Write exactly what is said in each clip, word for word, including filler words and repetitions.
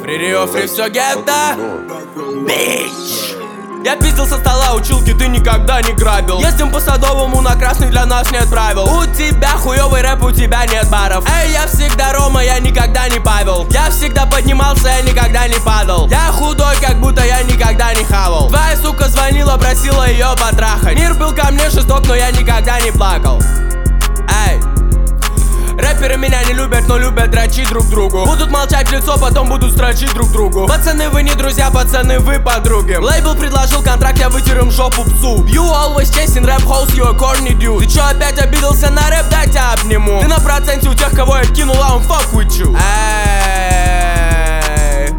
Фри Рио, фри все гетто. Бич. Я пиздил со стола училки, ты никогда не грабил. Ездим по Садовому, на красный для нас нет правил. У тебя хуёвый рэп, у тебя нет баров. Эй, я всегда Рома, я никогда не Павел. Я всегда поднимался, я никогда не падал. Я худой, как будто я никогда не хавал. Твоя сука звонила, просила ее потрахать. Мир был ко мне жесток, но я никогда не плакал. Эй. Рэперы меня не любят, но любят дрочить друг другу. Будут молчать в лицо, потом будут строчить друг другу. Пацаны, вы не друзья, пацаны, вы подруги. Лейбл предложил контракт, я вытер им жопу псу. You always chasing rap hoes, you a corny dude. Ты чё опять обиделся на рэп, дай тебя обниму. Ты на проценте у тех, кого я кинул, а он fuck with you. Эй.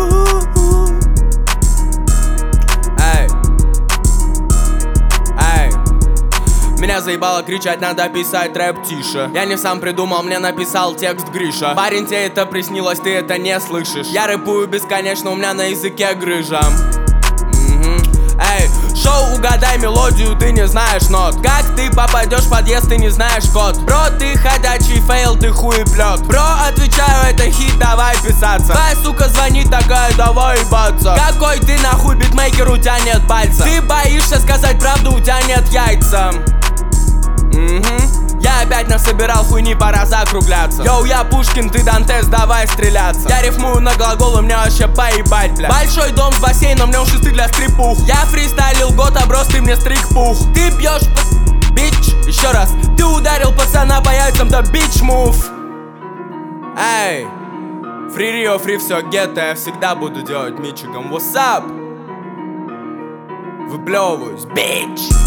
Меня заебало кричать, надо писать рэп тише. Я не сам придумал, мне написал текст Гриша. Парень, тебе это приснилось, ты это не слышишь. Я рэпую бесконечно, у меня на языке грыжа. Угу. Эй, шоу «Угадай мелодию», ты не знаешь нот. Как ты попадешь в подъезд, ты не знаешь код. Бро, ты ходячий фейл, ты хуеплет. Бро, отвечаю, это хит, давай писаться. Твоя сука звонит, такая, давай ебаться. Какой ты нахуй битмейкер, у тебя нет пальца. Ты боишься сказать правду, у тебя нет яйца. Угу. Я опять насобирал хуйни, пора закругляться. Йоу, я Пушкин, ты Дантес, давай стреляться. Я рифмую на глаголы, мне вообще поебать, бля. Большой дом с бассейном, мне шесты для стрип-пух. Я фристайлил год, оброс, ты мне стрик-пух. Ты пьешь, бич, еще раз. Ты ударил пацана по яйцам, да бич мув. Эй, Фри Рио, фри все гетто, я всегда буду делать Мичиган. What's up? Выплевываюсь, бич.